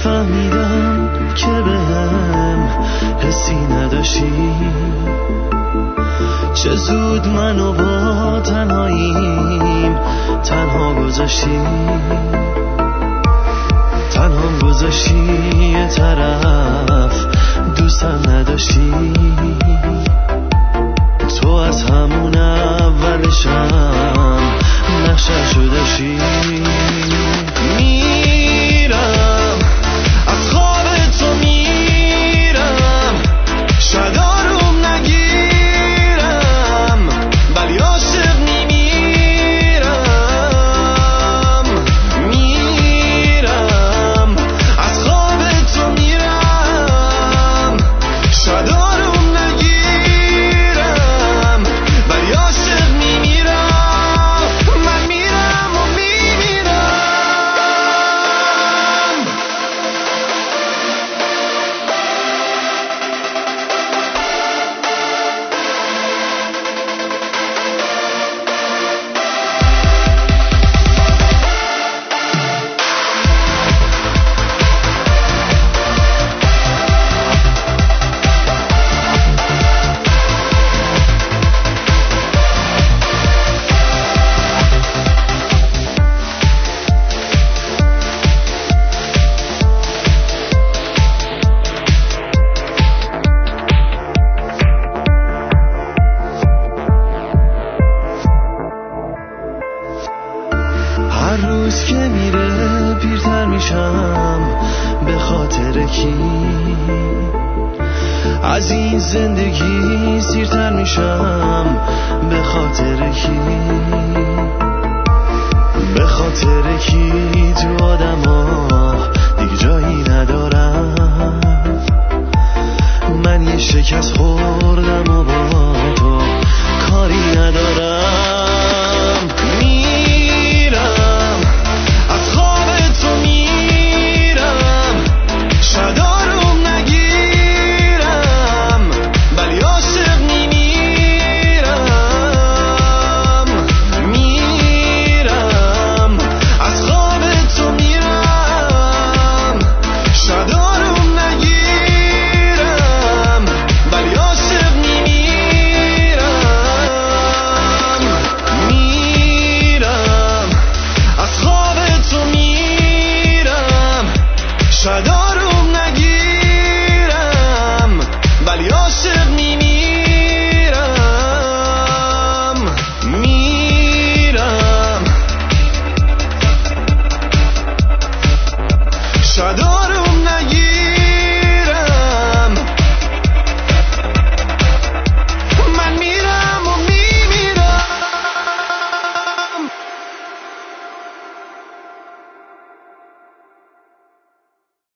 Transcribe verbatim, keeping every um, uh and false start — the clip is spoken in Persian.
فهمیدم که بهم حسی نداشتی، چه زود منو با تنهاییم تنها گذاشتی، تنها گذاشتی یه طرف دوستم نداشتی. تو از همون اولشم نقشه‌شو داشتی. میرم از خواب تو میرم، شاید آروم نگیرم ولی عاشق میمیرم. میرم از خواب تو میرم، شاید آروم نگیرم ولی عاشق میمیرم. من میرم و میمیرم. هر روز که میره پیرتر میشم به خاطر کی، از این زندگی سیرتر میشم به خاطر کی، به خاطر کی.